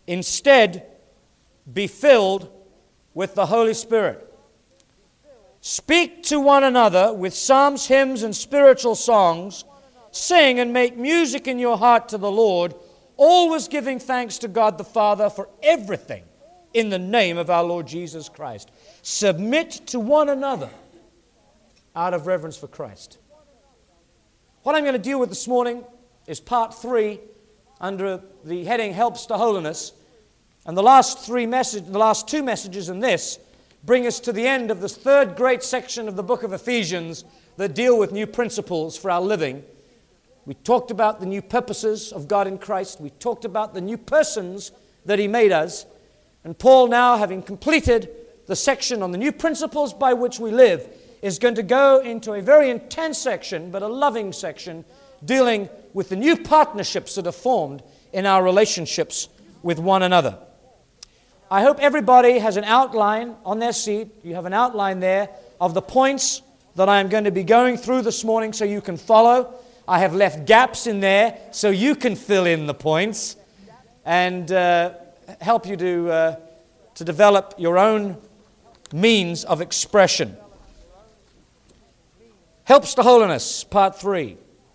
Instead, be filled with the Holy Spirit. Speak to one another with psalms, hymns, and spiritual songs. Sing and make music in your heart to the Lord, always giving thanks to God the Father for everything in the name of our Lord Jesus Christ. Submit to one another out of reverence for Christ. What I'm going to deal with this morning is part 3 under the heading Helps to Holiness. And the last two messages in this bring us to the end of this third great section of the book of Ephesians that deal with new principles for our living. We talked about the new purposes of God in Christ. We talked about the new persons that He made us. And Paul now, having completed the section on the new principles by which we live, is going to go into a very intense section, but a loving section, dealing with the new partnerships that are formed in our relationships with one another. I hope everybody has an outline on their seat. You have an outline there of the points that I am going to be going through this morning so you can follow. I have left gaps in there so you can fill in the points and help you to develop your own means of expression. Helps to Holiness, Part 3.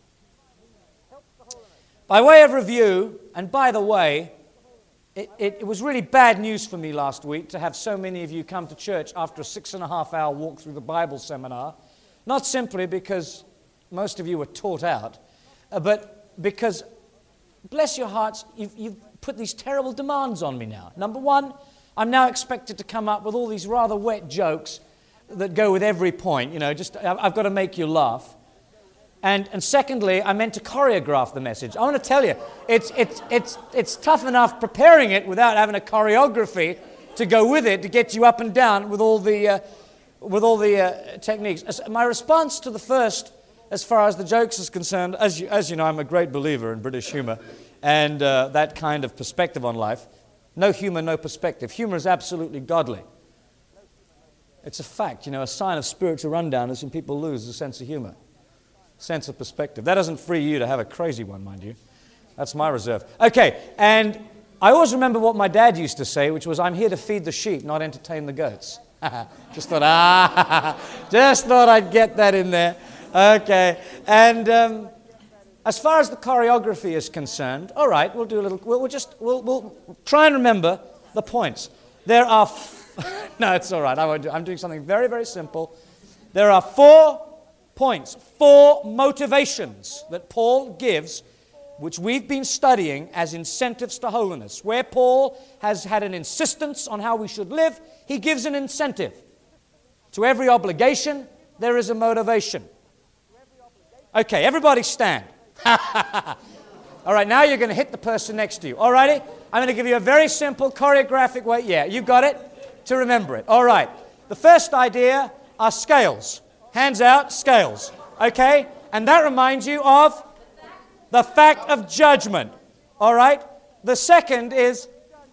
By way of review, and by the way, it was really bad news for me last week to have so many of you come to church after a 6.5-hour walk through the Bible seminar. Not simply because most of you were taught out, but because, bless your hearts, you've put these terrible demands on me now. Number one, I'm now expected to come up with all these rather wet jokes that go with every point. I've got to make you laugh. And secondly, I meant to choreograph the message. I want to tell you, it's tough enough preparing it without having a choreography to go with it to get you up and down with all the techniques. My response to the first, as far as the jokes is concerned, as you know, I'm a great believer in British humor and that kind of perspective on life. No humor, no perspective. Humor is absolutely godly. It's a fact. A sign of spiritual rundown is when people lose a sense of humor. Sense of perspective. That doesn't free you to have a crazy one, mind you. That's my reserve. Okay, and I always remember what my dad used to say, which was, I'm here to feed the sheep, not entertain the goats. Just thought I'd get that in there. Okay, and as far as the choreography is concerned, all right, we'll do a little, we'll try and remember the points. There are, no, it's all right, I won't do, I'm doing something very, very simple. There are 4 points, 4 motivations that Paul gives, which we've been studying as incentives to holiness. Where Paul has had an insistence on how we should live, he gives an incentive. To every obligation, there is a motivation. Okay, everybody stand. All right, now you're going to hit the person next to you. All righty? I'm going to give you a very simple choreographic way. Yeah, you got it? To remember it. All right. The first idea are scales. Hands out, scales. Okay? And that reminds you of the fact of judgment. All right? The second is,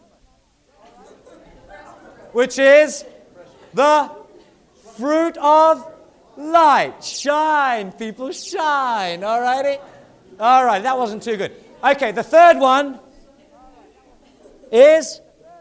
which is the fruit of light. Shine, people, shine. All righty? All right, that wasn't too good. Okay, the third one is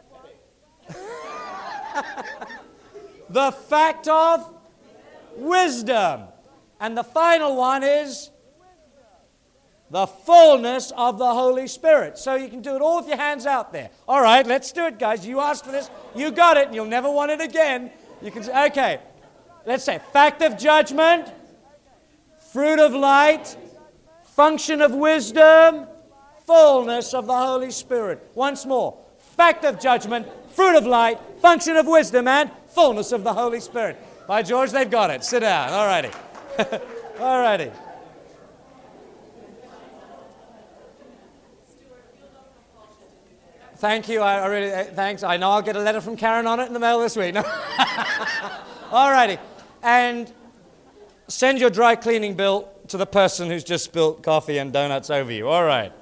the fact of wisdom. And the final one is the fullness of the Holy Spirit. So you can do it all with your hands out there. All right, let's do it, guys. You asked for this. You got it, and you'll never want it again. You can say, okay, let's say fact of judgment, fruit of light, function of wisdom, fullness of the Holy Spirit. Once more, fact of judgment, fruit of light, function of wisdom, and fullness of the Holy Spirit. By George, they've got it. Sit down. All righty. All righty. Thank you. I really, thanks. I know I'll get a letter from Karen on it in the mail this week. No? All righty. And send your dry cleaning bill to the person who's just spilled coffee and donuts over you. All right.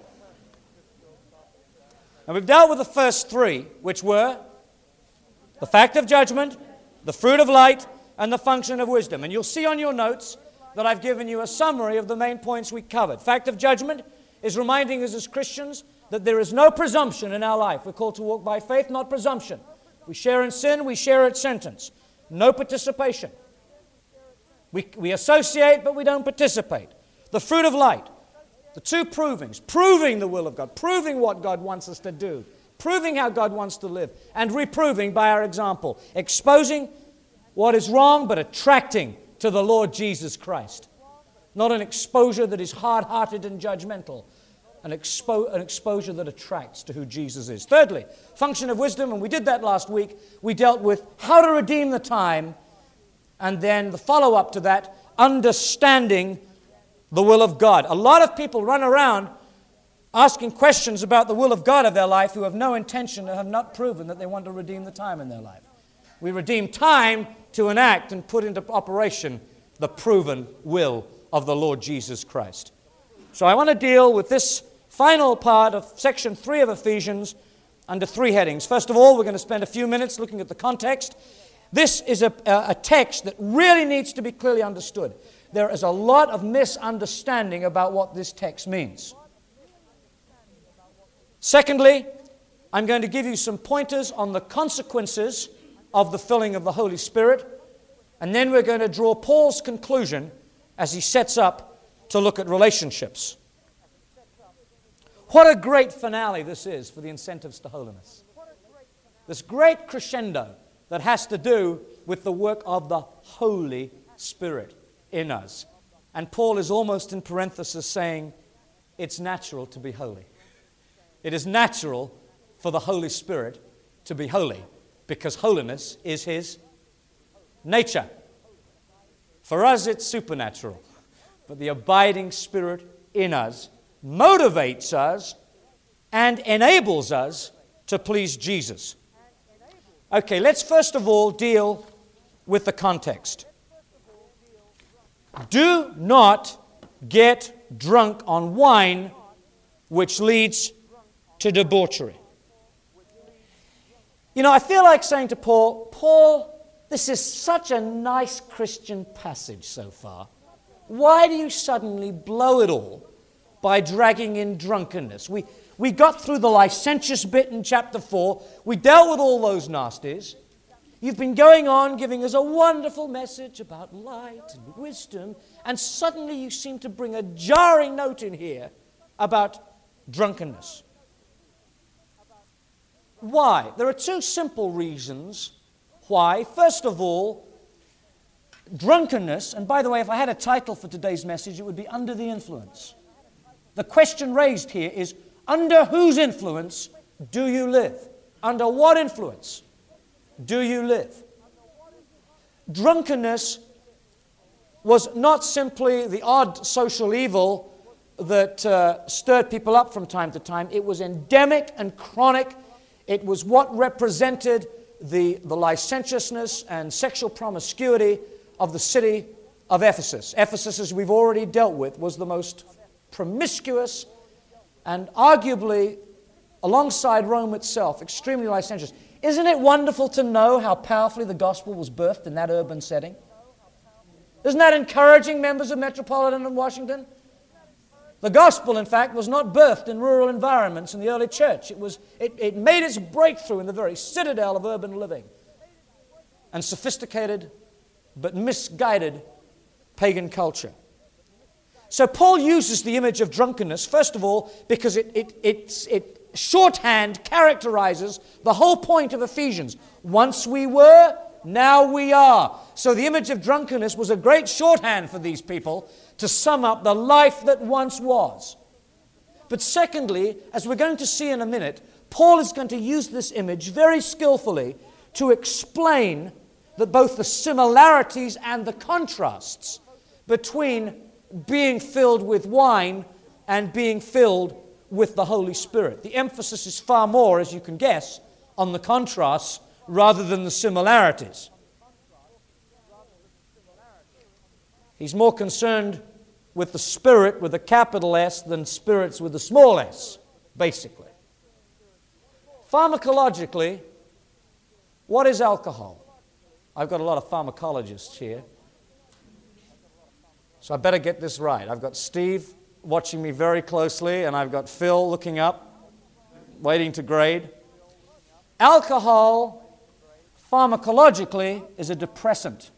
And we've dealt with the first 3, which were the fact of judgment, the fruit of light, and the function of wisdom. And you'll see on your notes that I've given you a summary of the main points we covered. Fact of judgment is reminding us as Christians that there is no presumption in our life. We're called to walk by faith, not presumption. We share in sin, we share its sentence. No participation. We associate, but we don't participate. The fruit of light. The two provings. Proving the will of God. Proving what God wants us to do. Proving how God wants to live. And reproving by our example. Exposing what is wrong, but attracting to the Lord Jesus Christ. Not an exposure that is hard-hearted and judgmental. An exposure that attracts to who Jesus is. Thirdly, function of wisdom, and we did that last week. We dealt with how to redeem the time. And then the follow-up to that, understanding the will of God. A lot of people run around asking questions about the will of God of their life who have no intention and have not proven that they want to redeem the time in their life. We redeem time to enact and put into operation the proven will of the Lord Jesus Christ. So I want to deal with this final part of section 3 of Ephesians under 3 headings. First of all, we're going to spend a few minutes looking at the context. This is a text that really needs to be clearly understood. There is a lot of misunderstanding about what this text means. Secondly, I'm going to give you some pointers on the consequences of the filling of the Holy Spirit. And then we're going to draw Paul's conclusion as he sets up to look at relationships. What a great finale this is for the incentives to holiness. This great crescendo that has to do with the work of the Holy Spirit in us. And Paul is almost in parenthesis saying, it's natural to be holy. It is natural for the Holy Spirit to be holy, because holiness is His nature. For us, it's supernatural. But the abiding Spirit in us motivates us and enables us to please Jesus. Okay, let's first of all deal with the context. Do not get drunk on wine, which leads to debauchery. You know, I feel like saying to Paul, this is such a nice Christian passage so far. Why do you suddenly blow it all by dragging in drunkenness? We got through the licentious bit in chapter 4. We dealt with all those nasties. You've been going on giving us a wonderful message about light and wisdom, and suddenly you seem to bring a jarring note in here about drunkenness. Why? There are two simple reasons why. First of all, drunkenness, and by the way, if I had a title for today's message, it would be Under the Influence. The question raised here is, under whose influence do you live? Under what influence do you live? Drunkenness was not simply the odd social evil that stirred people up from time to time. It was endemic and chronic. It was what represented the licentiousness and sexual promiscuity of the city of Ephesus. Ephesus, as we've already dealt with, was the most promiscuous and arguably, alongside Rome itself, extremely licentious. Isn't it wonderful to know how powerfully the gospel was birthed in that urban setting? Isn't that encouraging, members of Metropolitan and Washington? The gospel, in fact, was not birthed in rural environments in the early church. It made its breakthrough in the very citadel of urban living and sophisticated but misguided pagan culture. So Paul uses the image of drunkenness, first of all, because it shorthand characterizes the whole point of Ephesians. Once we were, now we are. So the image of drunkenness was a great shorthand for these people to sum up the life that once was. But secondly, as we're going to see in a minute, Paul is going to use this image very skillfully to explain that both the similarities and the contrasts between being filled with wine and being filled with the Holy Spirit. The emphasis is far more, as you can guess, on the contrasts rather than the similarities. He's more concerned with the Spirit with a capital S than spirits with a small s, basically. Pharmacologically, what is alcohol? I've got a lot of pharmacologists here, so I better get this right. I've got Steve watching me very closely, and I've got Phil looking up. waiting to grade. Alcohol, pharmacologically, is a depressant.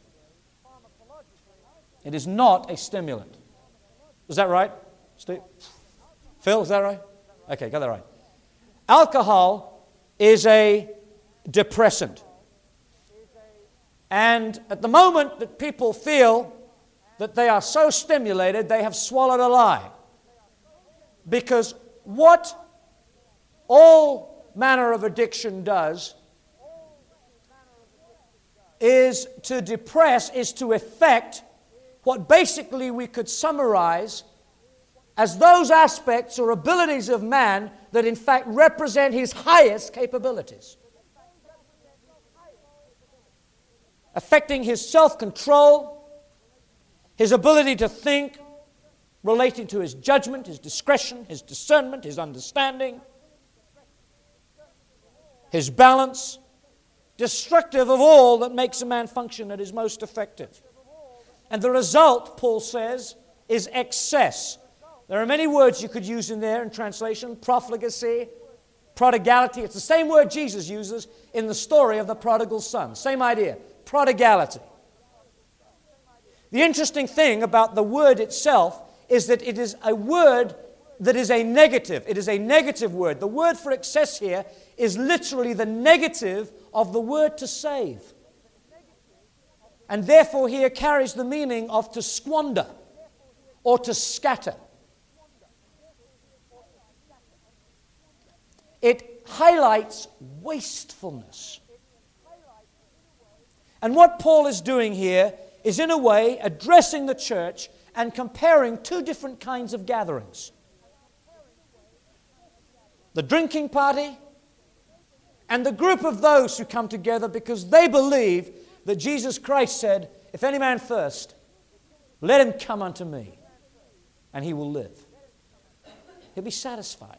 It is not a stimulant. Is that right, Steve? Phil, is that right? Okay, got that right. Alcohol is a depressant. And at the moment that people feel that they are so stimulated, they have swallowed a lie. Because what all manner of addiction does is to depress, is to affect what basically we could summarize as those aspects or abilities of man that in fact represent his highest capabilities. Affecting his self-control, his ability to think, relating to his judgment, his discretion, his discernment, his understanding, his balance, destructive of all that makes a man function at his most effective. And the result, Paul says, is excess. There are many words you could use in there in translation. Profligacy, prodigality. It's the same word Jesus uses in the story of the prodigal son. Same idea. Prodigality. The interesting thing about the word itself is that it is a word that is a negative. It is a negative word. The word for excess here is literally the negative of the word to save. And therefore here carries the meaning of to squander or to scatter. It highlights wastefulness. And what Paul is doing here is in a way addressing the church and comparing two different kinds of gatherings. The drinking party and the group of those who come together because they believe that Jesus Christ said, if any man thirst, let him come unto me, and he will live. He'll be satisfied.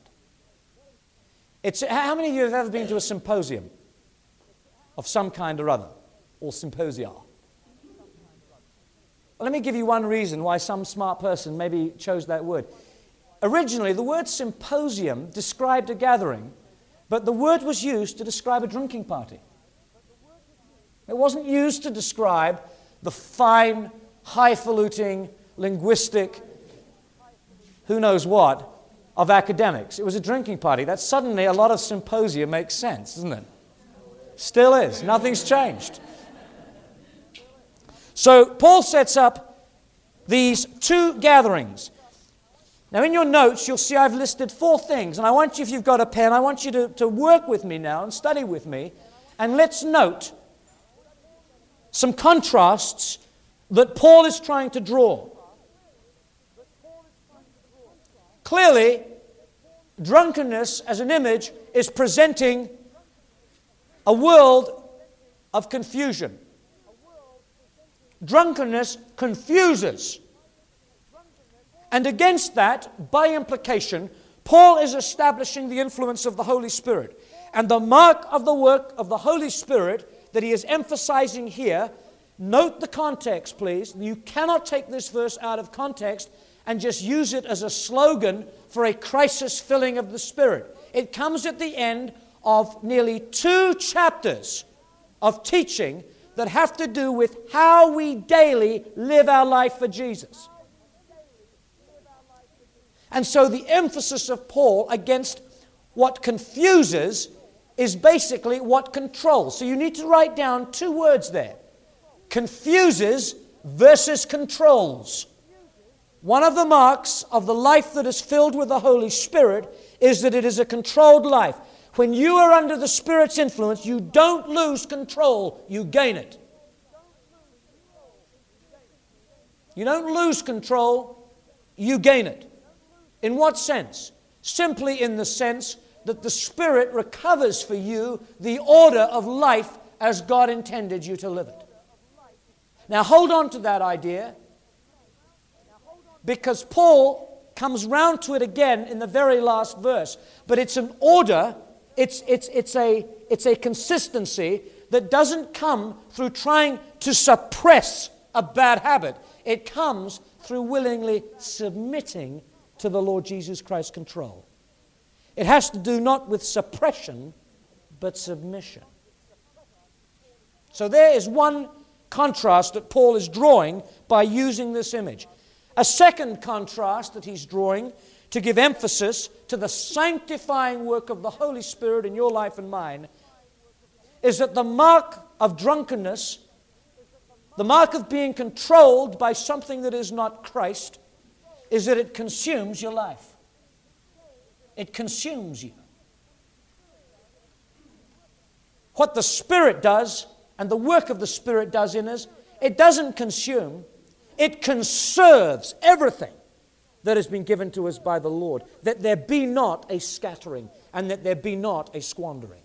How many of you have ever been to a symposium of some kind or other, or symposia? Well, let me give you one reason why some smart person maybe chose that word. Originally, the word symposium described a gathering, but the word was used to describe a drinking party. It wasn't used to describe the fine, highfalutin, linguistic, who knows what, of academics. It was a drinking party. That suddenly a lot of symposia makes sense, doesn't it? Still is. Nothing's changed. So Paul sets up these two gatherings. Now in your notes you'll see I've listed 4 things, and I want you, if you've got a pen, I want you to work with me now and study with me, and let's note some contrasts that Paul is trying to draw. Clearly, drunkenness as an image is presenting a world of confusion. Drunkenness confuses. And against that, by implication, Paul is establishing the influence of the Holy Spirit. And the mark of the work of the Holy Spirit that he is emphasizing here, note the context, please. You cannot take this verse out of context and just use it as a slogan for a crisis filling of the Spirit. It comes at the end of nearly 2 chapters of teaching that have to do with how we daily live our life for Jesus. And so the emphasis of Paul against what confuses is basically what controls. So you need to write down 2 words there. Confuses versus controls. One of the marks of the life that is filled with the Holy Spirit is that it is a controlled life. When you are under the Spirit's influence, you don't lose control, you gain it. You don't lose control, you gain it. In what sense? Simply in the sense that the Spirit recovers for you the order of life as God intended you to live it. Now hold on to that idea, because Paul comes round to it again in the very last verse. But it's an order, it's a consistency that doesn't come through trying to suppress a bad habit. It comes through willingly submitting to the Lord Jesus Christ's control. It has to do not with suppression, but submission. So there is one contrast that Paul is drawing by using this image. A second contrast that he's drawing to give emphasis to the sanctifying work of the Holy Spirit in your life and mine is that the mark of drunkenness, the mark of being controlled by something that is not Christ, is that it consumes your life. It consumes you. What the Spirit does and the work of the Spirit does in us, it doesn't consume, it conserves everything that has been given to us by the Lord, that there be not a scattering and that there be not a squandering.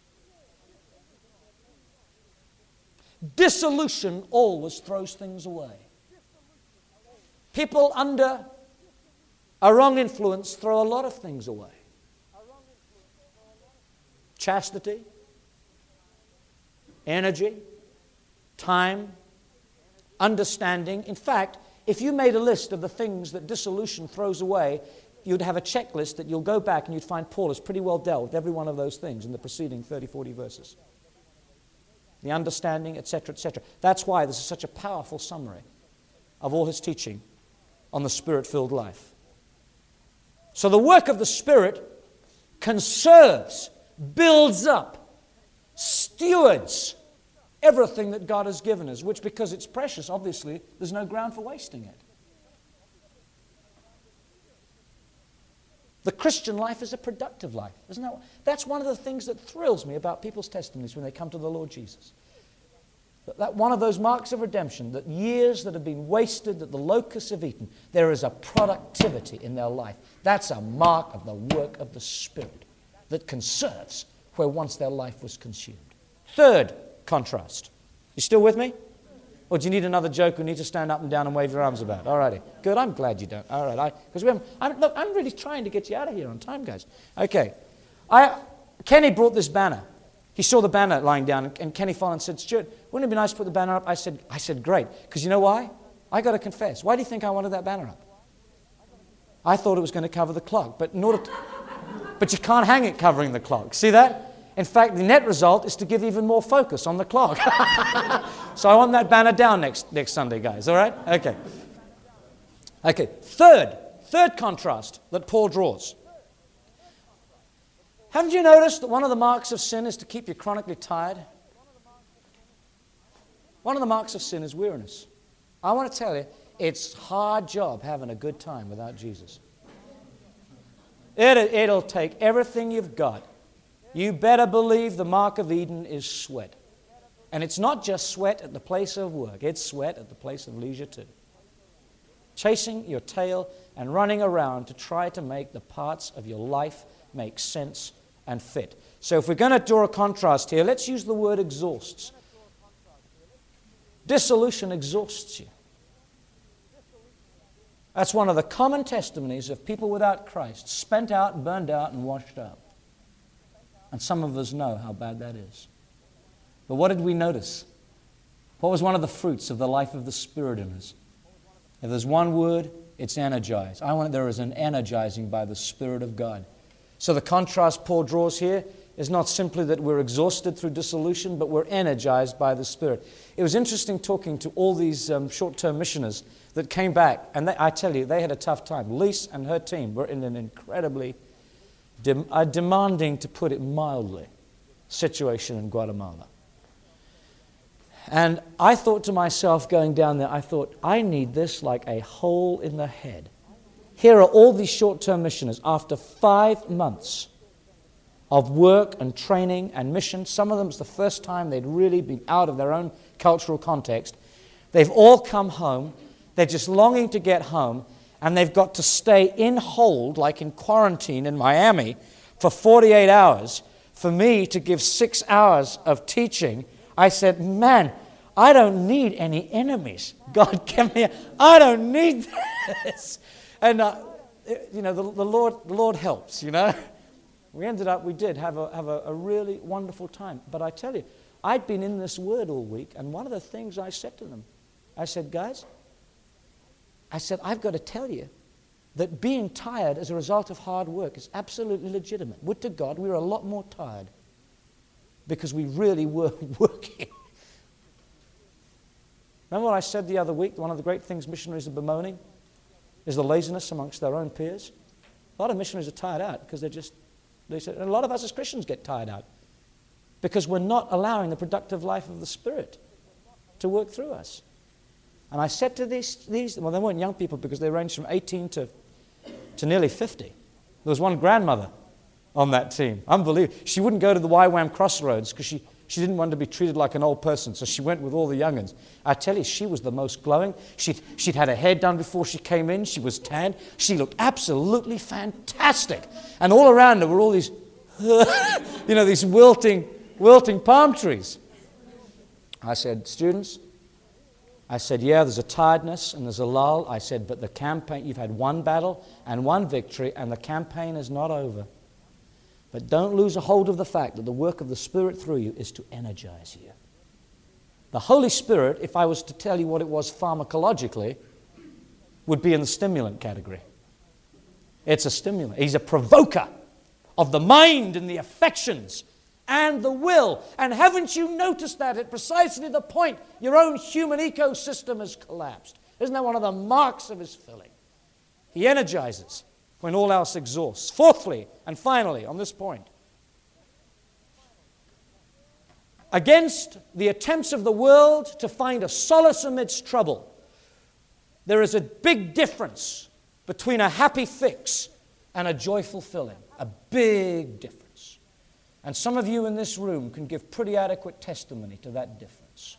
Dissolution always throws things away. People under a wrong influence throw a lot of things away. Chastity, energy, time, understanding. In fact, if you made a list of the things that dissolution throws away, you'd have a checklist that you'll go back and you'd find Paul has pretty well dealt with every one of those things in the preceding 30, 40 verses. The understanding, etc., etc. That's why this is such a powerful summary of all his teaching on the Spirit-filled life. So the work of the Spirit conserves, builds up, stewards everything that God has given us, which because it's precious, obviously, there's no ground for wasting it. The Christian life is a productive life, isn't that? That's one of the things that thrills me about people's testimonies when they come to the Lord Jesus. That one of those marks of redemption, that years that have been wasted, that the locusts have eaten, there is a productivity in their life. That's a mark of the work of the Spirit that conserves where once their life was consumed. Third contrast. You still with me? Or do you need another joke? We need to stand up and down and wave your arms about. All righty. Good. I'm glad you don't. All right. Because I'm really trying to get you out of here on time, guys. Okay. Kenny brought this banner. He saw the banner lying down, and Kenny Folland said, "Stuart, wouldn't it be nice to put the banner up?" I said, "Great." Because you know why? I got to confess. Why do you think I wanted that banner up? I thought it was going to cover the clock, but but you can't hang it covering the clock. See that? In fact, the net result is to give even more focus on the clock. So I want that banner down next Sunday, guys. All right? Okay. Third contrast that Paul draws. Haven't you noticed that one of the marks of sin is to keep you chronically tired? One of the marks of sin is weariness. I want to tell you, it's a hard job having a good time without Jesus. It'll take everything you've got. You better believe the mark of Eden is sweat. And it's not just sweat at the place of work. It's sweat at the place of leisure too. Chasing your tail and running around to try to make the parts of your life make sense and fit. So if we're going to draw a contrast here, let's use the word exhausts. Dissolution exhausts you. That's one of the common testimonies of people without Christ, spent out, burned out, and washed up. And some of us know how bad that is. But what did we notice? What was one of the fruits of the life of the Spirit in us? If there's one word, it's energized. There is an energizing by the Spirit of God. So the contrast Paul draws here is not simply that we're exhausted through dissolution, but we're energized by the Spirit. It was interesting talking to all these short-term missioners that came back, and I tell you, they had a tough time. Lise and her team were in an incredibly demanding, to put it mildly, situation in Guatemala. And I thought to myself, going down there, I need this like a hole in the head. Here are all these short-term missioners after 5 months of work and training and mission. Some of them, it's the first time they'd really been out of their own cultural context. They've all come home. They're just longing to get home, and they've got to stay in hold, like in quarantine in Miami, for 48 hours for me to give 6 hours of teaching. I said, man, I don't need any enemies. God, give me I don't need this. And, the Lord helps, We we did have a really wonderful time. But I tell you, I'd been in this word all week, and one of the things I said to them, I said, guys, I've got to tell you that being tired as a result of hard work is absolutely legitimate. Would to God we were a lot more tired because we really were working. Remember what I said the other week? One of the great things missionaries are bemoaning is the laziness amongst their own peers. A lot of missionaries are tired out because they said, and a lot of us as Christians get tired out because we're not allowing the productive life of the Spirit to work through us. And I said to these, well, they weren't young people because they ranged from 18 to nearly 50. There was one grandmother on that team. Unbelievable. She wouldn't go to the YWAM Crossroads because she didn't want to be treated like an old person, so she went with all the young'uns. I tell you, she was the most glowing. She'd had her hair done before she came in. She was tanned. She looked absolutely fantastic. And all around her were all these, these wilting palm trees. I said, students, yeah, there's a tiredness and there's a lull. I said, but the campaign, you've had one battle and one victory, and the campaign is not over. But don't lose a hold of the fact that the work of the Spirit through you is to energize you. The Holy Spirit, if I was to tell you what it was pharmacologically, would be in the stimulant category. It's a stimulant. He's a provoker of the mind and the affections and the will. And haven't you noticed that at precisely the point your own human ecosystem has collapsed? Isn't that one of the marks of his filling? He energizes when all else exhausts. Fourthly, and finally, on this point, against the attempts of the world to find a solace amidst trouble, there is a big difference between a happy fix and a joyful filling. A big difference. And some of you in this room can give pretty adequate testimony to that difference.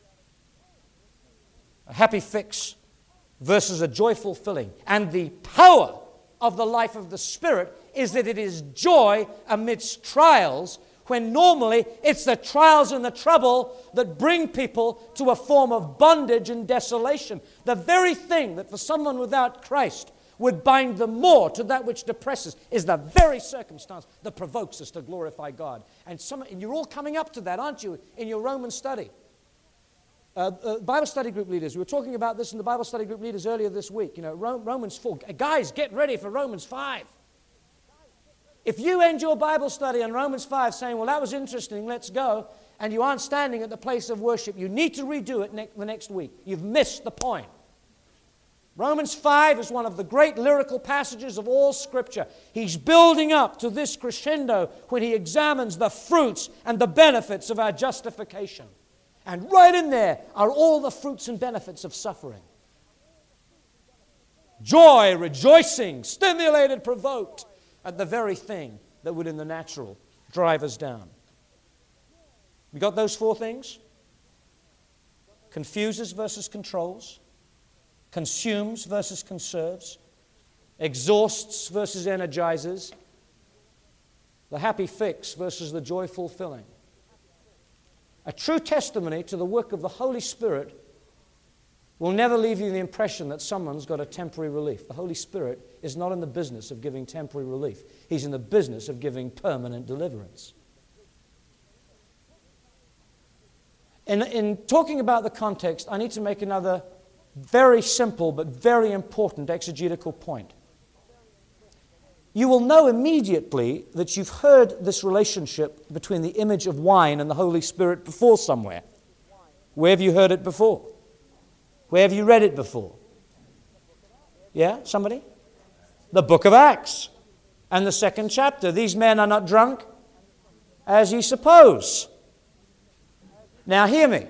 A happy fix versus a joyful filling. And the power of the life of the Spirit is that it is joy amidst trials, when normally it's the trials and the trouble that bring people to a form of bondage and desolation. The very thing that for someone without Christ would bind them more to that which depresses is the very circumstance that provokes us to glorify God. And you're all coming up to that, aren't you, in your Roman study? Bible study group leaders, we were talking about this in the Bible study group leaders earlier this week. Romans 4. Guys, get ready for Romans 5. If you end your Bible study on Romans 5 saying, well, that was interesting, let's go, and you aren't standing at the place of worship, you need to redo it the next week. You've missed the point. Romans 5 is one of the great lyrical passages of all Scripture. He's building up to this crescendo when he examines the fruits and the benefits of our justification. And right in there are all the fruits and benefits of suffering. Joy, rejoicing, stimulated, provoked at the very thing that would in the natural drive us down. We got those four things? Confuses versus controls. Consumes versus conserves, exhausts versus energizes, the happy fix versus the joyful filling. A true testimony to the work of the Holy Spirit will never leave you the impression that someone's got a temporary relief. The Holy Spirit is not in the business of giving temporary relief. He's in the business of giving permanent deliverance. In talking about the context, I need to make another very simple but very important exegetical point. You will know immediately that you've heard this relationship between the image of wine and the Holy Spirit before somewhere. Where have you heard it before? Where have you read it before? Yeah, somebody? The book of Acts and the 2nd chapter. These men are not drunk, as ye suppose. Now hear me.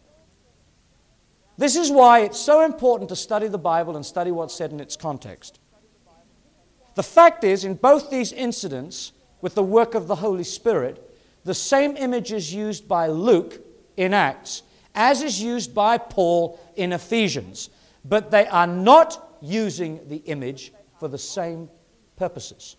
This is why it's so important to study the Bible and study what's said in its context. The fact is, in both these incidents with the work of the Holy Spirit, the same image is used by Luke in Acts as is used by Paul in Ephesians. But they are not using the image for the same purposes.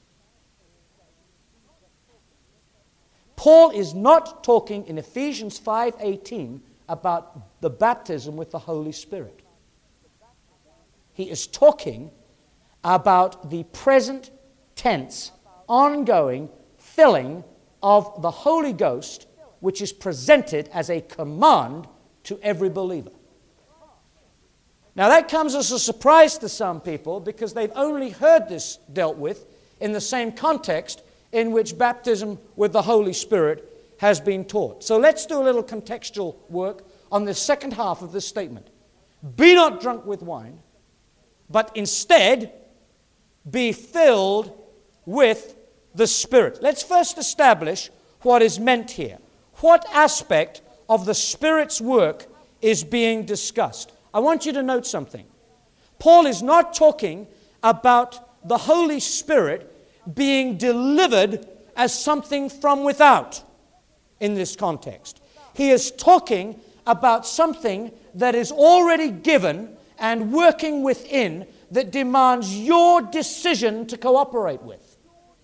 Paul is not talking in Ephesians 5:18 about the baptism with the Holy Spirit. He is talking about the present tense, ongoing filling of the Holy Ghost, which is presented as a command to every believer. Now that comes as a surprise to some people because they've only heard this dealt with in the same context in which baptism with the Holy Spirit has been taught. So let's do a little contextual work on the second half of this statement. Be not drunk with wine, but instead be filled with the Spirit. Let's first establish what is meant here. What aspect of the Spirit's work is being discussed? I want you to note something. Paul is not talking about the Holy Spirit being delivered as something from without in this context. He is talking about something that is already given and working within that demands your decision to cooperate with.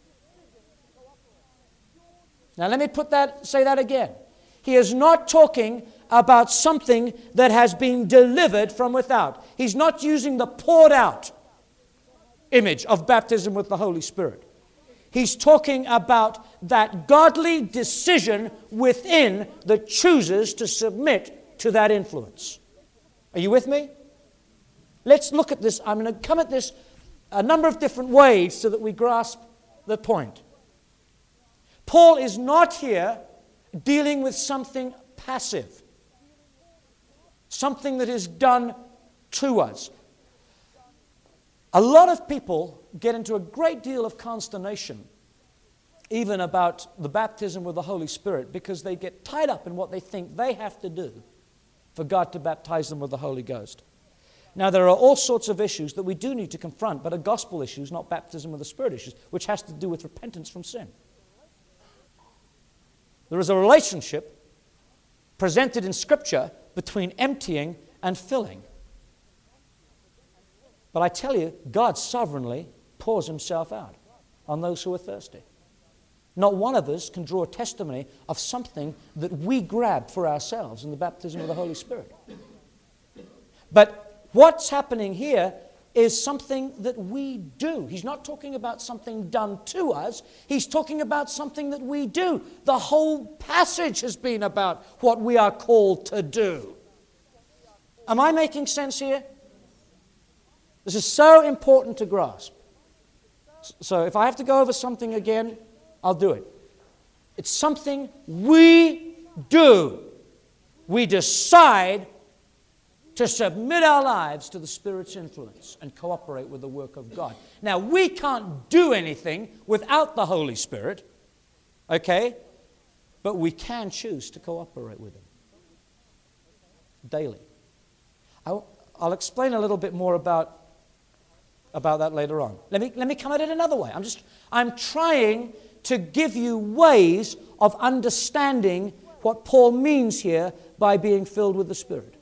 Now let me say that again. He is not talking about something that has been delivered from without. He's not using the poured out image of baptism with the Holy Spirit. He's talking about that godly decision within that chooses to submit to that influence. Are you with me? Let's look at this. I'm going to come at this a number of different ways so that we grasp the point. Paul is not here dealing with something passive, something that is done to us. A lot of people get into a great deal of consternation even about the baptism with the Holy Spirit because they get tied up in what they think they have to do for God to baptize them with the Holy Ghost. Now, there are all sorts of issues that we do need to confront, but are gospel issues, not baptism with the Spirit issues, which has to do with repentance from sin. There is a relationship presented in Scripture between emptying and filling. But I tell you, God sovereignly pours Himself out on those who are thirsty. Not one of us can draw a testimony of something that we grabbed for ourselves in the baptism of the Holy Spirit. But what's happening here is something that we do. He's not talking about something done to us. He's talking about something that we do. The whole passage has been about what we are called to do. Am I making sense here? This is so important to grasp. So if I have to go over something again, I'll do it. It's something we do. We decide to submit our lives to the Spirit's influence and cooperate with the work of God. Now, we can't do anything without the Holy Spirit, okay? But we can choose to cooperate with Him daily. I'll explain a little bit more about that later on. Let me come at it another way. I'm trying to give you ways of understanding what Paul means here by being filled with the Spirit.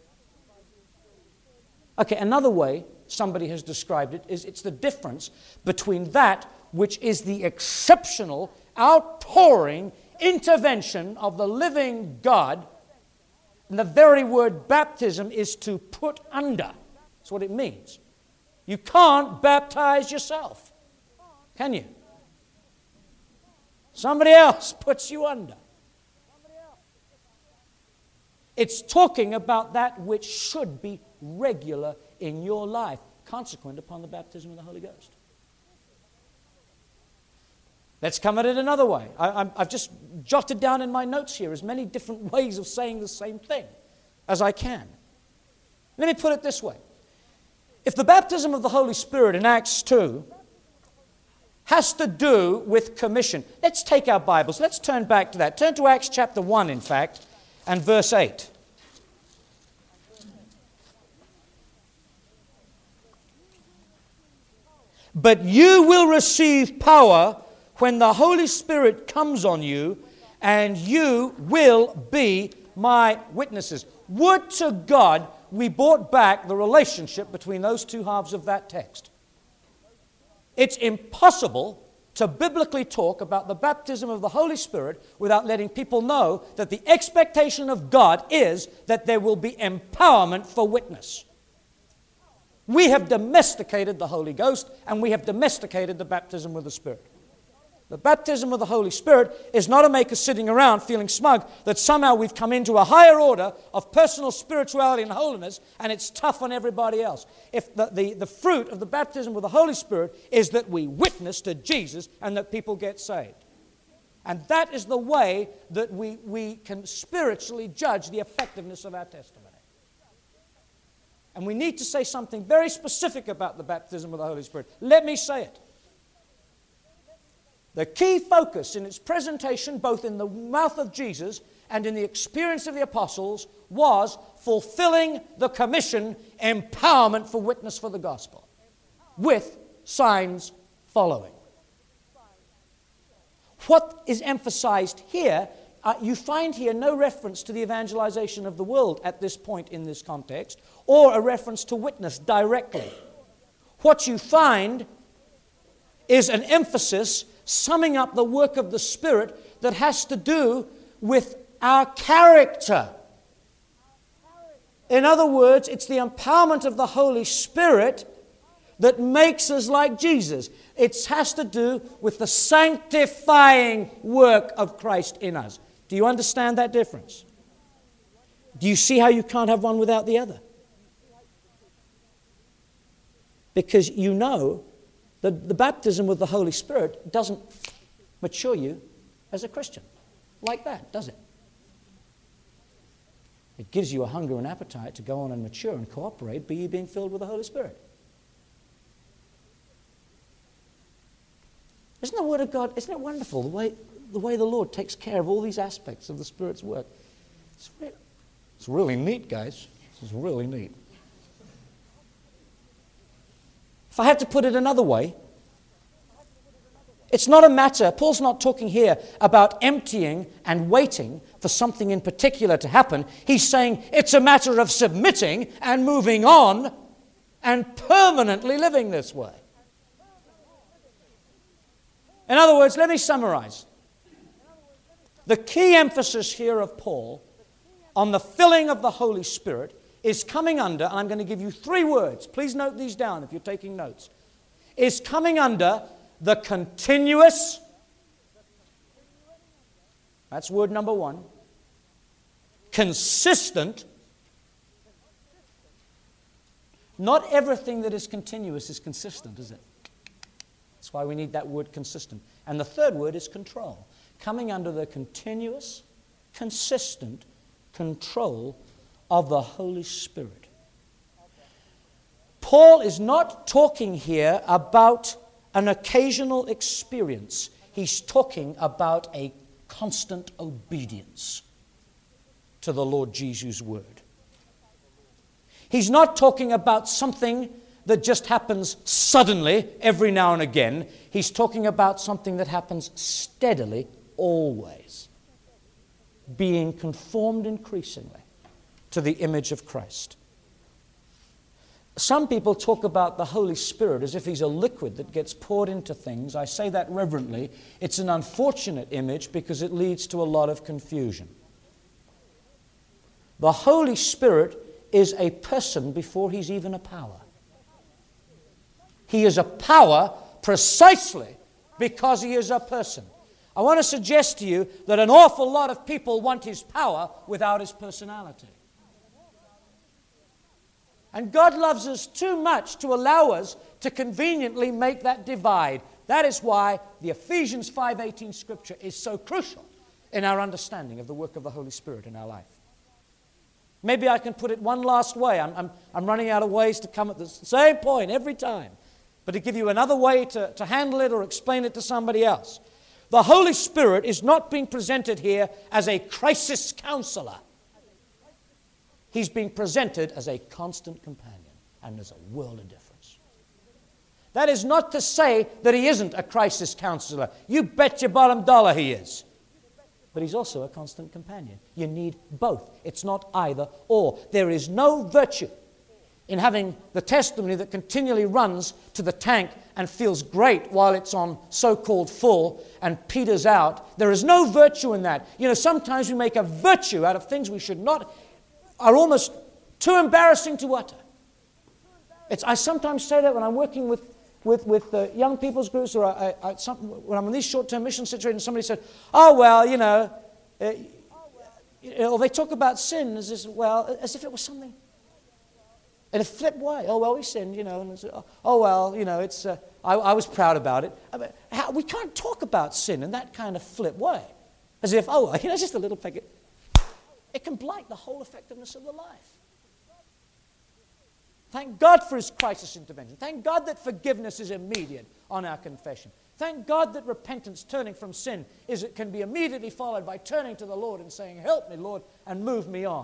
Okay, another way somebody has described it is it's the difference between that which is the exceptional, outpouring intervention of the living God, and the very word baptism is to put under. That's what it means. You can't baptize yourself, can you? Somebody else puts you under. It's talking about that which should be regular in your life, consequent upon the baptism of the Holy Ghost. Let's come at it another way. I've just jotted down in my notes here as many different ways of saying the same thing as I can. Let me put it this way. If the baptism of the Holy Spirit in Acts 2 has to do with commission, let's take our Bibles. Let's turn back to that. Turn to Acts chapter 1, in fact, and verse 8. But you will receive power when the Holy Spirit comes on you, and you will be my witnesses. Would to God we brought back the relationship between those two halves of that text. It's impossible to biblically talk about the baptism of the Holy Spirit without letting people know that the expectation of God is that there will be empowerment for witness. We have domesticated the Holy Ghost, and we have domesticated the baptism with the Spirit. The baptism of the Holy Spirit is not to make us sitting around feeling smug that somehow we've come into a higher order of personal spirituality and holiness and it's tough on everybody else. If the fruit of the baptism with the Holy Spirit is that we witness to Jesus and that people get saved. And that is the way that we can spiritually judge the effectiveness of our testimony. And we need to say something very specific about the baptism of the Holy Spirit. Let me say it. The key focus in its presentation, both in the mouth of Jesus and in the experience of the apostles, was fulfilling the commission, empowerment for witness for the gospel, with signs following. What is emphasized here, you find here no reference to the evangelization of the world at this point in this context, or a reference to witness directly. What you find is an emphasis summing up the work of the Spirit that has to do with our character. In other words, it's the empowerment of the Holy Spirit that makes us like Jesus. It has to do with the sanctifying work of Christ in us. Do you understand that difference? Do you see how you can't have one without the other? Because you know that the baptism with the Holy Spirit doesn't mature you as a Christian like that, does it? It gives you a hunger and appetite to go on and mature and cooperate, be ye being filled with the Holy Spirit. Isn't the Word of God, isn't it wonderful the way the Lord takes care of all these aspects of the Spirit's work? It's really neat, guys. It's really neat. If I had to put it another way, it's not a matter, Paul's not talking here about emptying and waiting for something in particular to happen. He's saying it's a matter of submitting and moving on and permanently living this way. In other words, let me summarize. The key emphasis here of Paul on the filling of the Holy Spirit is coming under, and I'm going to give you 3 words. Please note these down if you're taking notes. Is coming under the continuous, that's word number 1, consistent. Not everything that is continuous is consistent, is it? That's why we need that word consistent. And the third word is control. Coming under the continuous, consistent control of the Holy Spirit. Paul is not talking here about an occasional experience. He's talking about a constant obedience to the Lord Jesus' word. He's not talking about something that just happens suddenly every now and again. He's talking about something that happens steadily, always, being conformed increasingly to the image of Christ. Some people talk about the Holy Spirit as if he's a liquid that gets poured into things. I say that reverently. It's an unfortunate image because it leads to a lot of confusion. The Holy Spirit is a person before he's even a power. He is a power precisely because he is a person. I want to suggest to you that an awful lot of people want his power without his personality. And God loves us too much to allow us to conveniently make that divide. That is why the Ephesians 5:18 scripture is so crucial in our understanding of the work of the Holy Spirit in our life. Maybe I can put it one last way. I'm running out of ways to come at the same point every time. But to give you another way to handle it or explain it to somebody else. The Holy Spirit is not being presented here as a crisis counselor. He's being presented as a constant companion, and there's a world of difference. That is not to say that he isn't a crisis counselor. You bet your bottom dollar he is. But he's also a constant companion. You need both. It's not either or. There is no virtue in having the testimony that continually runs to the tank and feels great while it's on so-called full and peters out. There is no virtue in that. You know, sometimes we make a virtue out of things we should not, are almost too embarrassing to utter. I sometimes say that when I'm working with with young people's groups, or when I'm in these short-term mission situations, somebody said, "Oh well, or they talk about sin as if it was something in a flip way. Oh well, we sinned, and it's, oh well, it's I was proud about it. I mean, we can't talk about sin in that kind of flip way, as if it's just a little peck. It can blight the whole effectiveness of the life. Thank God for His crisis intervention. Thank God that forgiveness is immediate on our confession. Thank God that repentance, turning from sin, can be immediately followed by turning to the Lord and saying, "Help me, Lord," and move me on.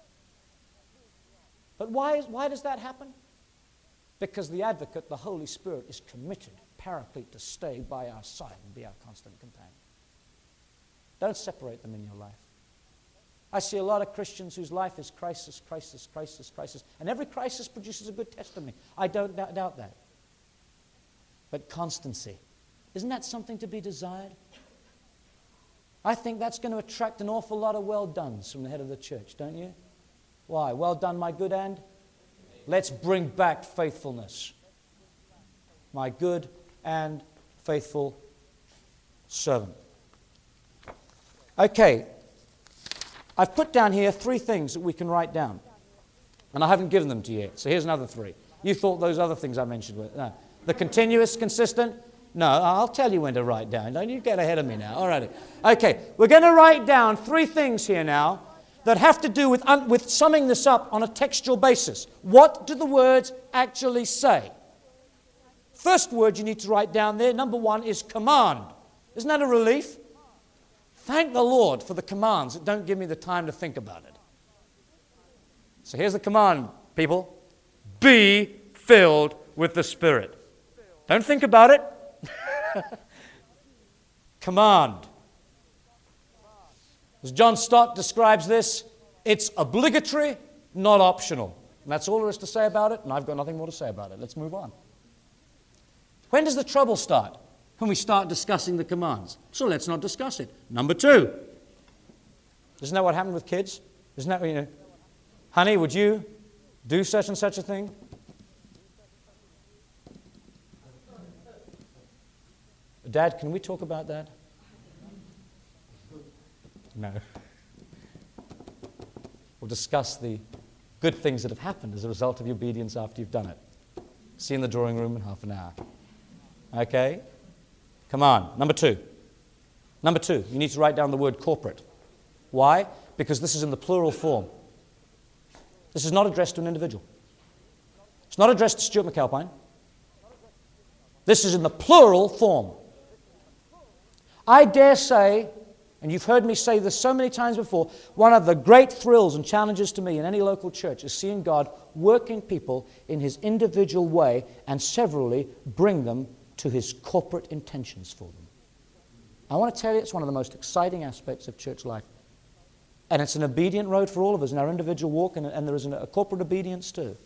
But why does that happen? Because the advocate, the Holy Spirit, is committed, paraclete, to stay by our side and be our constant companion. Don't separate them in your life. I see a lot of Christians whose life is crisis, crisis, crisis, crisis. And every crisis produces a good testimony. I don't doubt that. But constancy, isn't that something to be desired? I think that's going to attract an awful lot of well-dones from the head of the church, don't you? Why? Well done, my good and? Let's bring back faithfulness. My good and faithful servant. Okay. I've put down here 3 things that we can write down. And I haven't given them to you yet. So here's another 3. You thought those other things I mentioned were... No. The continuous, consistent? No, I'll tell you when to write down. Don't you get ahead of me now. All righty. Okay, we're going to write down 3 things here now that have to do with summing this up on a textual basis. What do the words actually say? First word you need to write down there, number 1, is command. Isn't that a relief? Thank the Lord for the commands that don't give me the time to think about it. So here's the command, people. Be filled with the Spirit. Don't think about it. Command. As John Stott describes this, it's obligatory, not optional. And that's all there is to say about it, and I've got nothing more to say about it. Let's move on. When does the trouble start? When we start discussing the commands. So let's not discuss it. Number 2. Isn't that what happened with kids? Isn't that, honey, would you do such and such a thing? Dad, can we talk about that? No. We'll discuss the good things that have happened as a result of your obedience after you've done it. See you in the drawing room in half an hour. Okay? Come on. Number 2. Number 2, you need to write down the word corporate. Why? Because this is in the plural form. This is not addressed to an individual. It's not addressed to Stuart McAlpine. This is in the plural form. I dare say, and you've heard me say this so many times before, one of the great thrills and challenges to me in any local church is seeing God work in people in His individual way and severally bring them to His corporate intentions for them. I want to tell you, it's one of the most exciting aspects of church life. And it's an obedient road for all of us in our individual walk, and there is a corporate obedience too.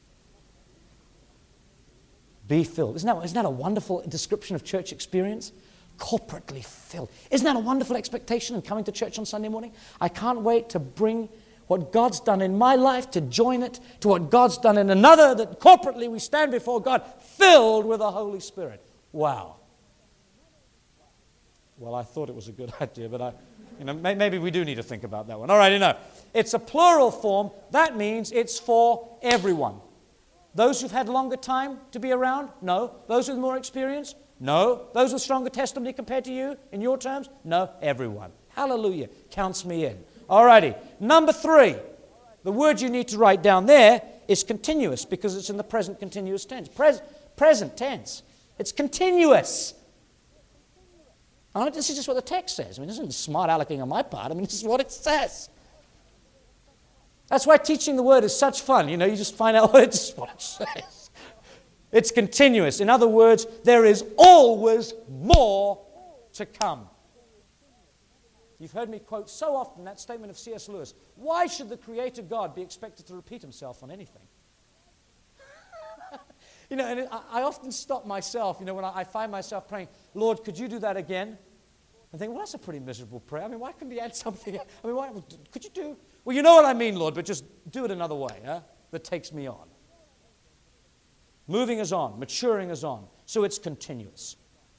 Be filled. Isn't that a wonderful description of church experience? Corporately filled. Isn't that a wonderful expectation in coming to church on Sunday morning? I can't wait to bring what God's done in my life, to join it to what God's done in another, that corporately we stand before God filled with the Holy Spirit. Wow. Well, I thought it was a good idea, but maybe we do need to think about that one. All right, it's a plural form. That means it's for everyone. Those who've had longer time to be around? No. Those with more experience? No. Those with stronger testimony compared to you, in your terms? No. Everyone. Hallelujah. Counts me in. All righty. Number 3. The word you need to write down there is continuous, because it's in the present continuous tense. Present tense. It's continuous. This is just what the text says. This isn't smart alecking on my part. This is what it says. That's why teaching the word is such fun. You just find out what it says. It's continuous. In other words, there is always more to come. You've heard me quote so often that statement of C.S. Lewis. Why should the Creator God be expected to repeat Himself on anything? And I often stop myself, when I find myself praying, Lord, could you do that again? And think, well, that's a pretty miserable prayer. Why couldn't He add something? Why could you do? Well, you know what I mean, Lord, but just do it another way, that takes me on. moving us on, maturing us on. So it's continuous.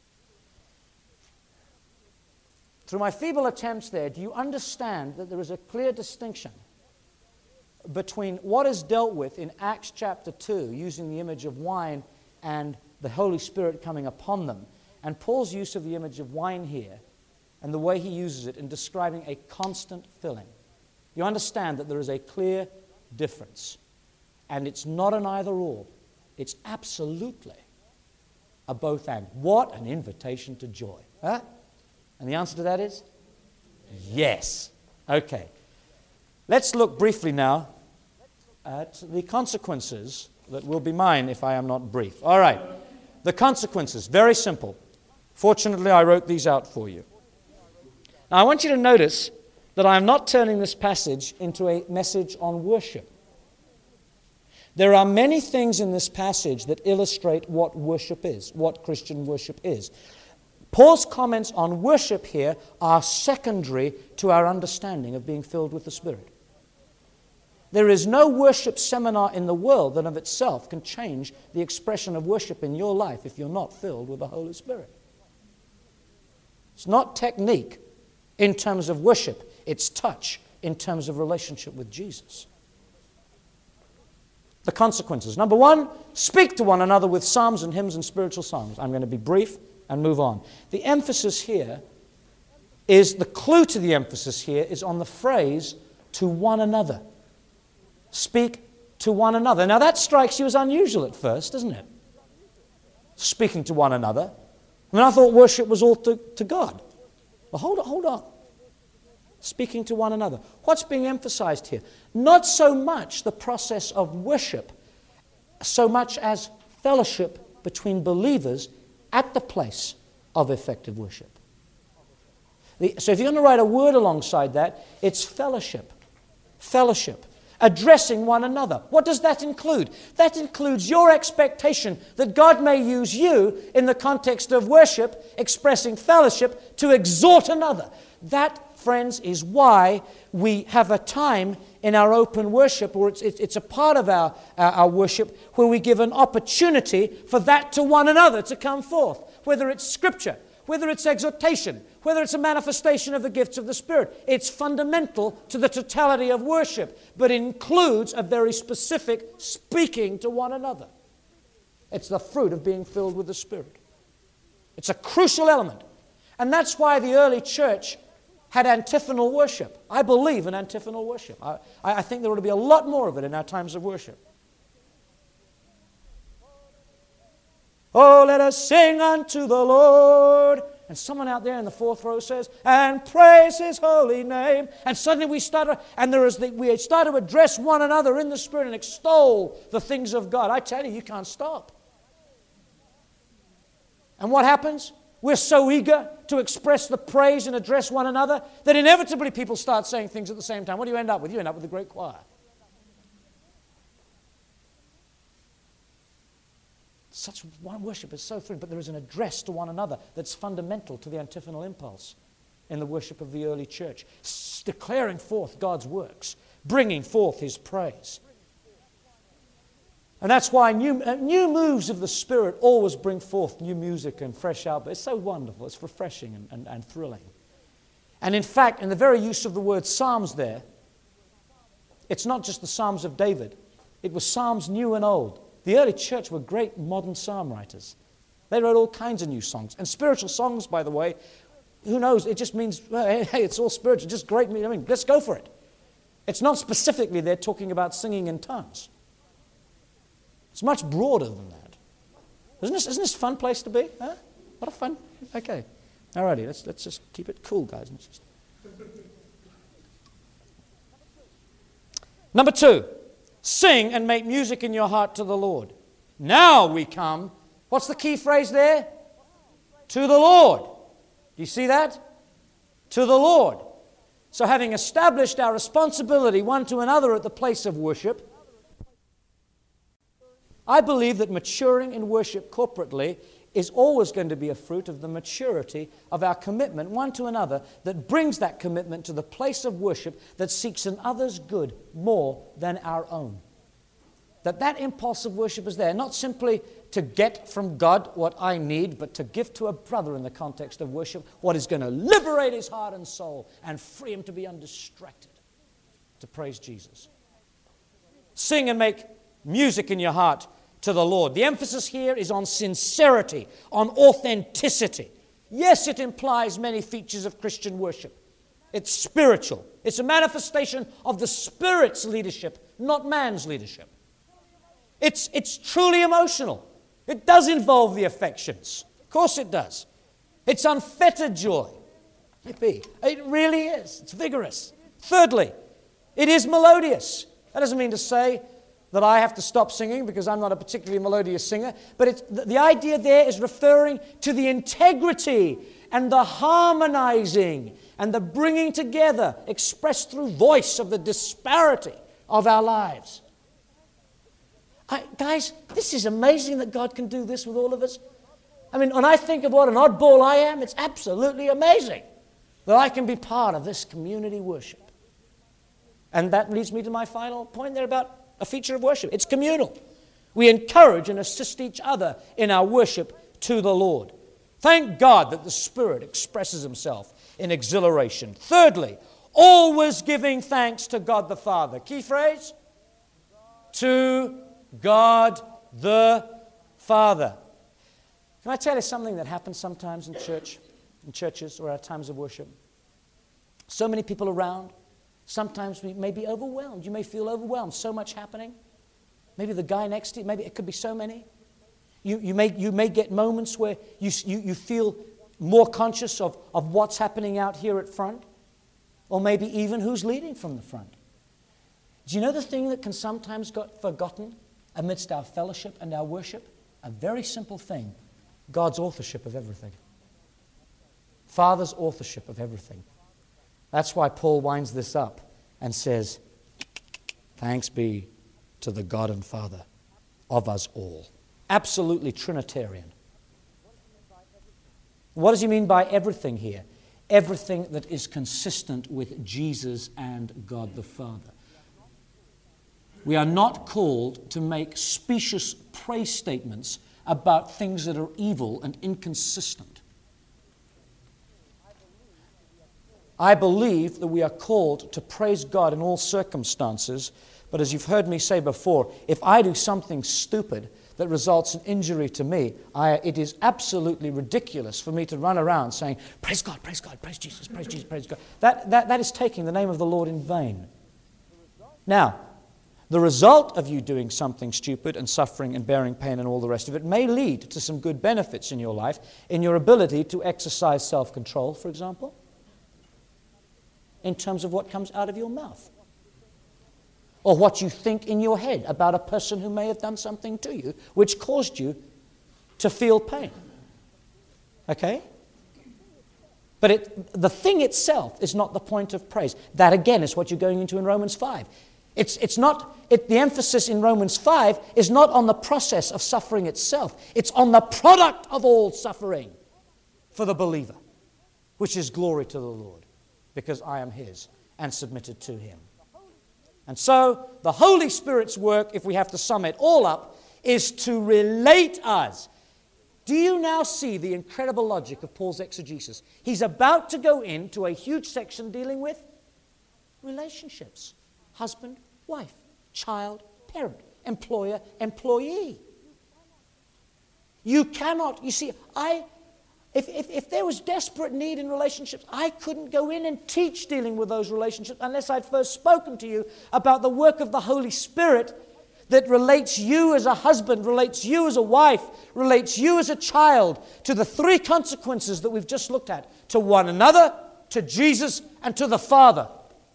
Through my feeble attempts there, do you understand that there is a clear distinction between what is dealt with in Acts chapter 2, using the image of wine and the Holy Spirit coming upon them, and Paul's use of the image of wine here, and the way he uses it in describing a constant filling? You understand that there is a clear difference, and it's not an either-or. It's absolutely a both-and. What an invitation to joy. Huh? And the answer to that is yes. Okay. Let's look briefly now at the consequences that will be mine if I am not brief. All right. The consequences, very simple. Fortunately, I wrote these out for you. Now, I want you to notice that I am not turning this passage into a message on worship. There are many things in this passage that illustrate what worship is, what Christian worship is. Paul's comments on worship here are secondary to our understanding of being filled with the Spirit. There is no worship seminar in the world that of itself can change the expression of worship in your life if you're not filled with the Holy Spirit. It's not technique in terms of worship. It's touch in terms of relationship with Jesus. The consequences. Number one, speak to one another with psalms and hymns and spiritual songs. I'm going to be brief and move on. The emphasis here is, the clue to the emphasis here is on the phrase, to one another. Speak to one another. Now that strikes you as unusual at first, doesn't it? Speaking to one another. I mean, I thought worship was all to God. Well, hold on. Speaking to one another. What's being emphasized here? Not so much the process of worship, so much as fellowship between believers at the place of effective worship. So if you're going to write a word alongside that, it's fellowship. Fellowship. Addressing one another. What does that include? That includes your expectation that God may use you in the context of worship, expressing fellowship, to exhort another. That, friends, is why we have a time in our open worship, or it's a part of our worship, where we give an opportunity for that to one another to come forth. Whether it's Scripture, whether it's exhortation, whether it's a manifestation of the gifts of the Spirit. It's fundamental to the totality of worship, but includes a very specific speaking to one another. It's the fruit of being filled with the Spirit. It's a crucial element. And that's why the early church had antiphonal worship. I believe in antiphonal worship. I think there ought to be a lot more of it in our times of worship. Oh, let us sing unto the Lord. And someone out there in the fourth row says, and praise His holy name. And suddenly we start to address one another in the Spirit and extol the things of God. I tell you, you can't stop. And what happens? We're so eager to express the praise and address one another that inevitably people start saying things at the same time. What do you end up with? You end up with a great choir. Such one worship is so thrilling, but there is an address to one another that's fundamental to the antiphonal impulse in the worship of the early church, declaring forth God's works, bringing forth His praise. And that's why new moves of the Spirit always bring forth new music and fresh outbursts. It's so wonderful. It's refreshing and thrilling. And in fact, in the very use of the word psalms there, it's not just the Psalms of David. It was psalms new and old. The early church were great modern psalm writers. They wrote all kinds of new songs. And spiritual songs, by the way, who knows? It just means, well, hey, it's all spiritual. Just great. I mean, let's go for it. It's not specifically they're talking about singing in tongues. It's much broader than that. Isn't this a fun place to be? Huh? What a fun. Okay. All righty, let's just keep it cool, guys. Number 2. Sing and make music in your heart to the Lord. Now we come. What's the key phrase there? To the Lord. Do you see that? To the Lord. So having established our responsibility one to another at the place of worship, I believe that maturing in worship corporately is always going to be a fruit of the maturity of our commitment one to another that brings that commitment to the place of worship that seeks another's good more than our own. that impulse of worship is there, not simply to get from God what I need, but to give to a brother in the context of worship what is going to liberate his heart and soul and free him to be undistracted, to praise Jesus. Sing and make music in your heart to the Lord. The emphasis here is on sincerity, on authenticity. Yes, it implies many features of Christian worship. It's spiritual. It's a manifestation of the Spirit's leadership, not man's leadership. It's truly emotional. It does involve the affections. Of course it does. It's unfettered joy. Yippee. It really is. It's vigorous. Thirdly, it is melodious. That doesn't mean to say that I have to stop singing because I'm not a particularly melodious singer, but the idea there is referring to the integrity and the harmonizing and the bringing together expressed through voice of the disparity of our lives. Guys, this is amazing that God can do this with all of us. I mean, when I think of what an oddball I am, it's absolutely amazing that I can be part of this community worship. And that leads me to my final point there about a feature of worship. It's communal. We encourage and assist each other in our worship to the Lord. Thank God that the Spirit expresses himself in exhilaration. Thirdly, always giving thanks to God the Father. Key phrase? To God the Father. Can I tell you something that happens sometimes in churches or our times of worship? So many people around. Sometimes we may be overwhelmed. You may feel overwhelmed. So much happening. Maybe the guy next to you. Maybe it could be so many. You may get moments where you feel more conscious of what's happening out here at front. Or maybe even who's leading from the front. Do you know the thing that can sometimes get forgotten amidst our fellowship and our worship? A very simple thing. God's authorship of everything. Father's authorship of everything. That's why Paul winds this up and says, thanks be to the God and Father of us all. Absolutely Trinitarian. What does he mean by everything here? Everything that is consistent with Jesus and God the Father. We are not called to make specious praise statements about things that are evil and inconsistent. I believe that we are called to praise God in all circumstances, but as you've heard me say before, if I do something stupid that results in injury to me, it is absolutely ridiculous for me to run around saying, praise God, praise Jesus, praise God. That is taking the name of the Lord in vain. Now, the result of you doing something stupid and suffering and bearing pain and all the rest of it may lead to some good benefits in your life, in your ability to exercise self-control, for example, in terms of what comes out of your mouth, or what you think in your head about a person who may have done something to you which caused you to feel pain. Okay? But the thing itself is not the point of praise. That again is what you're going into in Romans 5. The emphasis in Romans 5 is not on the process of suffering itself. It's on the product of all suffering for the believer, which is glory to the Lord, because I am his and submitted to him. And so the Holy Spirit's work, if we have to sum it all up, is to relate us. Do you now see the incredible logic of Paul's exegesis? He's about to go into a huge section dealing with relationships. Husband, wife, child, parent, employer, employee. You cannot, you see, if there was desperate need in relationships, I couldn't go in and teach dealing with those relationships unless I'd first spoken to you about the work of the Holy Spirit that relates you as a husband, relates you as a wife, relates you as a child to the three consequences that we've just looked at, to one another, to Jesus, and to the Father.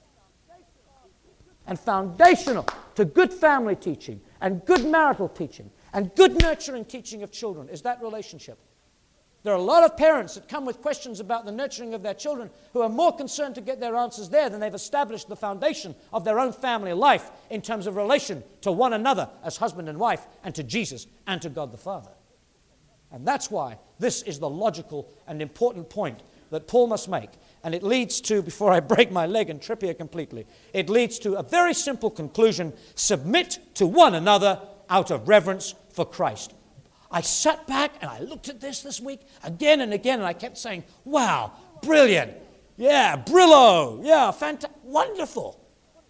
And foundational to good family teaching and good marital teaching and good nurturing teaching of children is that relationship. There are a lot of parents that come with questions about the nurturing of their children who are more concerned to get their answers there than they've established the foundation of their own family life in terms of relation to one another as husband and wife and to Jesus and to God the Father. And that's why this is the logical and important point that Paul must make. and it leads to, before I break my leg and trip here completely, it leads to a very simple conclusion: submit to one another out of reverence for Christ. I sat back and I looked at this week again and again, and I kept saying, wow, brilliant, yeah, Brillo, yeah, fantastic, wonderful.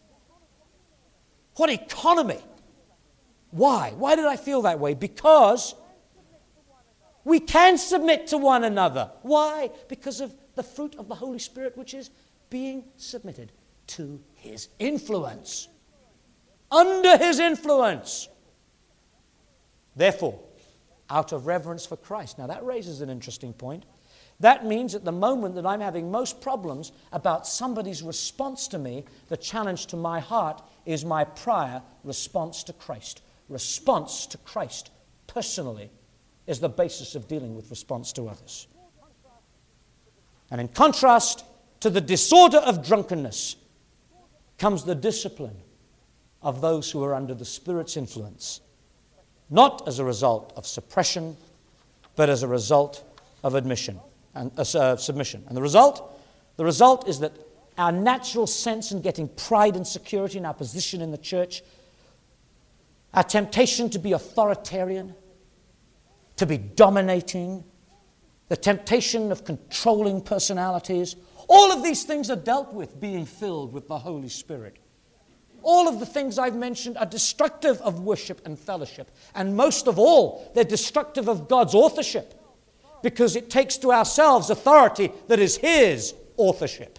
What economy. Why? Why did I feel that way? Because we can submit to one another. Why? Because of the fruit of the Holy Spirit, which is being submitted to His influence. Under His influence. Therefore, out of reverence for Christ. Now that raises an interesting point. That means at the moment that I'm having most problems about somebody's response to me, the challenge to my heart is my prior response to Christ. Response to Christ personally is the basis of dealing with response to others. And in contrast to the disorder of drunkenness comes the discipline of those who are under the Spirit's influence, not as a result of suppression, but as a result of submission. And the result is that our natural sense in getting pride and security in our position in the church, our temptation to be authoritarian, to be dominating, the temptation of controlling personalities, all of these things are dealt with being filled with the Holy Spirit. All of the things I've mentioned are destructive of worship and fellowship. And most of all, they're destructive of God's authorship, because it takes to ourselves authority that is His authorship.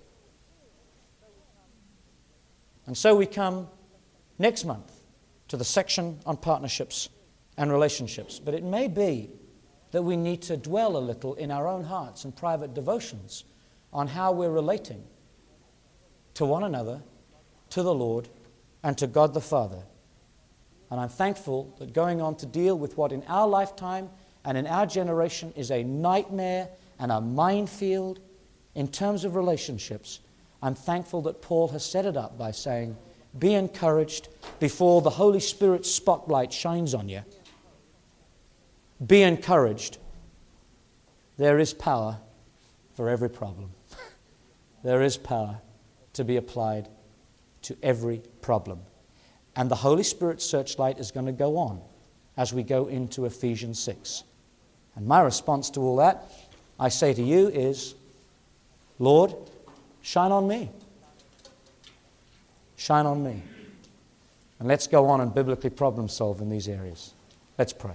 And so we come next month to the section on partnerships and relationships. But it may be that we need to dwell a little in our own hearts and private devotions on how we're relating to one another, to the Lord, and to God the Father. And I'm thankful that going on to deal with what in our lifetime and in our generation is a nightmare and a minefield in terms of relationships, I'm thankful that Paul has set it up by saying, be encouraged before the Holy Spirit's spotlight shines on you. Be encouraged. There is power for every problem. There is power to be applied to every problem. And the Holy Spirit searchlight is going to go on as we go into Ephesians 6. And my response to all that, I say to you, is, Lord, shine on me. Shine on me. And let's go on and biblically problem solve in these areas. Let's pray.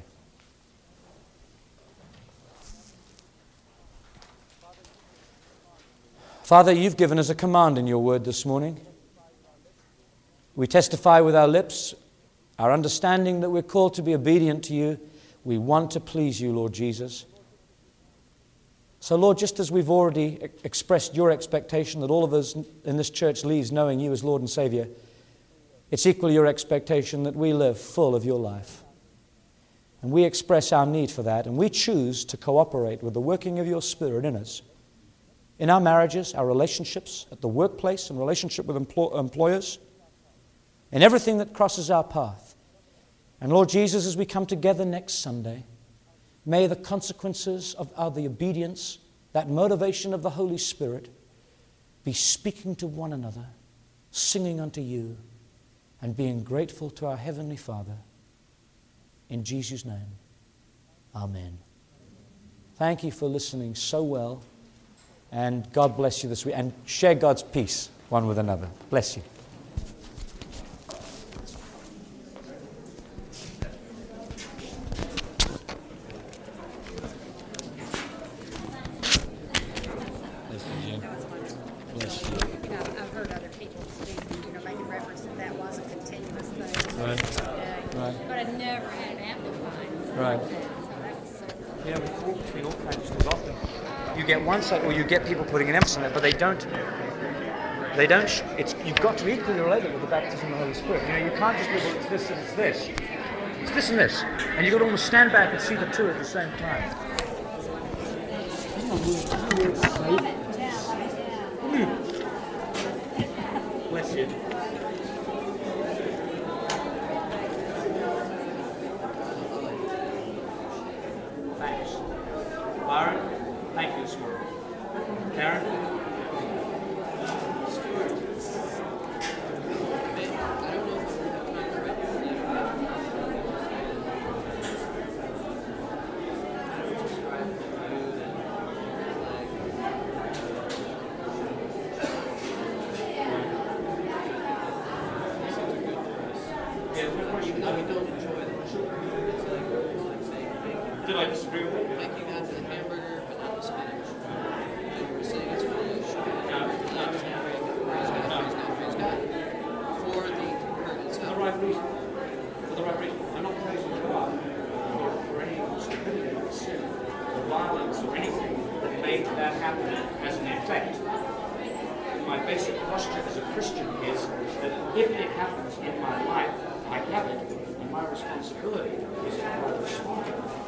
Father, you've given us a command in your word this morning. We testify with our lips, our understanding that we're called to be obedient to you. We want to please you, Lord Jesus. So, Lord, just as we've already expressed your expectation that all of us in this church leaves knowing you as Lord and Savior, it's equally your expectation that we live full of your life. And we express our need for that, and we choose to cooperate with the working of your Spirit in us. In our marriages, our relationships, at the workplace, and relationship with employers, in everything that crosses our path. And Lord Jesus, as we come together next Sunday, may the consequences of the obedience, that motivation of the Holy Spirit, be speaking to one another, singing unto you, and being grateful to our Heavenly Father. In Jesus' name, amen. Thank you for listening so well, and God bless you this week. And share God's peace one with another. Bless you. Or you get people putting an emphasis on it, but they don't. You've got to equally relate it with the baptism of the Holy Spirit. You know, you can't just be, well, it's this and it's this. It's this and this. And you've got to almost stand back and see the two at the same time. Bless you. Thanks. Byron, thank you this morning. Karen? Even though we don't enjoy them. Did I disagree with you? Thank you, God, for the hamburger, but not the spinach. And you were saying it's for the sugar. Praise God. For the hurt itself. For the right reason. For the right reason. I'm not praising God for any stupidity or sin or violence or anything that made that happen as an effect. My basic posture as a Christian is that if it happens in my life, I have it, and my responsibility is to respond.